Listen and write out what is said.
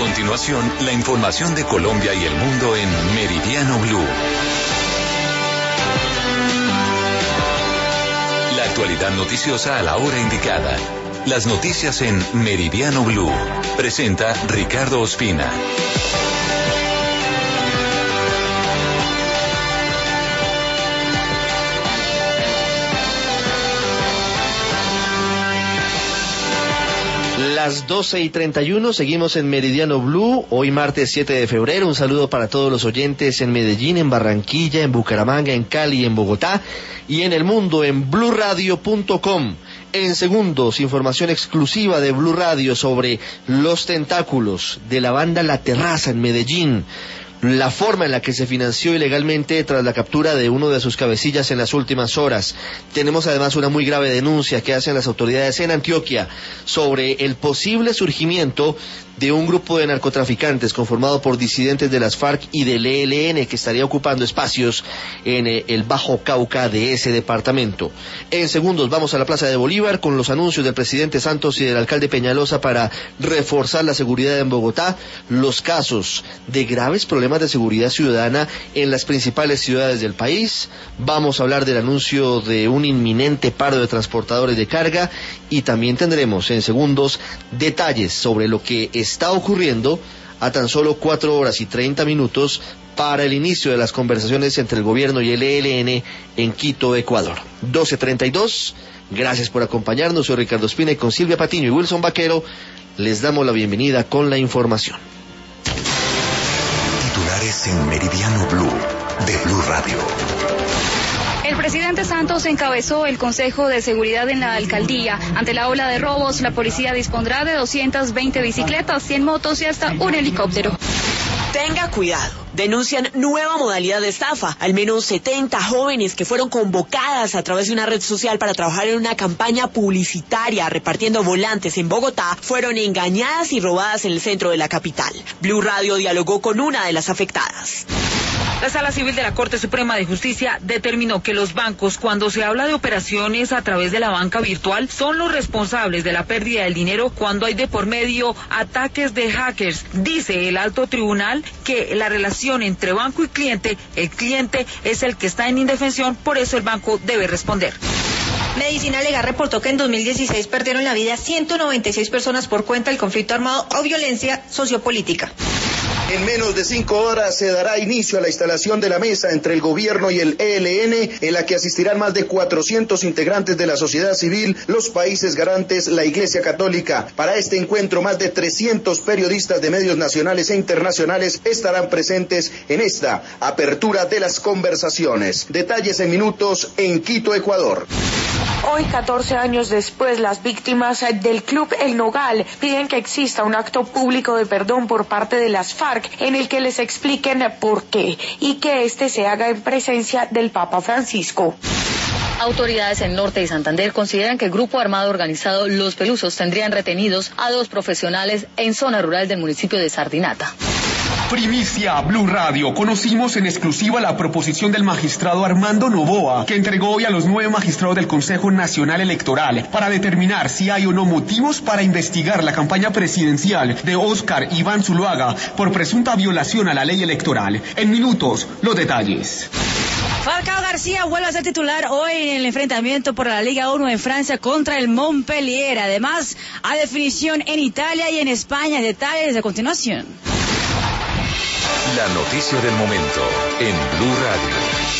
continuación, la información de Colombia y el mundo en Meridiano Blue. La actualidad noticiosa a la hora indicada. Las noticias en Meridiano Blue. Presenta Ricardo Ospina. Las 12:31, seguimos en Meridiano Blue, hoy martes 7 de febrero, un saludo para todos los oyentes en Medellín, en Barranquilla, en Bucaramanga, en Cali, en Bogotá y en el mundo en bluradio.com. En segundos, información exclusiva de Blue Radio sobre los tentáculos de la banda La Terraza en Medellín, la forma en la que se financió ilegalmente tras la captura de uno de sus cabecillas en las últimas horas. Tenemos además una muy grave denuncia que hacen las autoridades en Antioquia sobre el posible surgimiento de un grupo de narcotraficantes conformado por disidentes de las FARC y del ELN que estaría ocupando espacios en el Bajo Cauca de ese departamento. En segundos vamos a la Plaza de Bolívar con los anuncios del presidente Santos y del alcalde Peñalosa para reforzar la seguridad en Bogotá, los casos de graves problemas de seguridad ciudadana en las principales ciudades del país. Vamos a hablar del anuncio de un inminente paro de transportadores de carga y también tendremos en segundos detalles sobre lo que está ocurriendo a tan solo 4 horas y 30 minutos para el inicio de las conversaciones entre el gobierno y el ELN en Quito, Ecuador. 12:32, gracias por acompañarnos, soy Ricardo Ospina y con Silvia Patiño y Wilson Vaquero les damos la bienvenida con la información. Titulares en Meridiano Blue, de Blue Radio. El presidente Santos encabezó el Consejo de Seguridad en la alcaldía. Ante la ola de robos, la policía dispondrá de 220 bicicletas, 100 motos y hasta un helicóptero. Tenga cuidado. Denuncian nueva modalidad de estafa. Al menos 70 jóvenes que fueron convocadas a través de una red social para trabajar en una campaña publicitaria repartiendo volantes en Bogotá fueron engañadas y robadas en el centro de la capital. Blue Radio dialogó con una de las afectadas. La Sala Civil de la Corte Suprema de Justicia determinó que los bancos, cuando se habla de operaciones a través de la banca virtual, son los responsables de la pérdida del dinero cuando hay de por medio ataques de hackers. Dice el alto tribunal que la relación entre banco y cliente, el cliente es el que está en indefensión, por eso el banco debe responder. Medicina Legal reportó que en 2016 perdieron la vida 196 personas por cuenta del conflicto armado o violencia sociopolítica. En menos de 5 horas se dará inicio a la instalación de la mesa entre el gobierno y el ELN, en la que asistirán más de 400 integrantes de la sociedad civil, los países garantes, la Iglesia Católica. Para este encuentro, más de 300 periodistas de medios nacionales e internacionales estarán presentes en esta apertura de las conversaciones. Detalles en minutos en Quito, Ecuador. Hoy, 14 años después, las víctimas del Club El Nogal piden que exista un acto público de perdón por parte de las FARC en el que les expliquen por qué y que este se haga en presencia del Papa Francisco. Autoridades en Norte y Santander consideran que el grupo armado organizado Los Pelusos tendrían retenidos a 2 profesionales en zona rural del municipio de Sardinata. Primicia Blue Radio. Conocimos en exclusiva la proposición del magistrado Armando Novoa, que entregó hoy a los 9 magistrados del Consejo Nacional Electoral para determinar si hay o no motivos para investigar la campaña presidencial de Óscar Iván Zuluaga por presunta violación a la ley electoral. En minutos, los detalles. Falcao García vuelve a ser titular hoy en el enfrentamiento por la Liga 1 en Francia contra el Montpellier. Además, a definición en Italia y en España. Detalles a continuación. La noticia del momento en Blue Radio.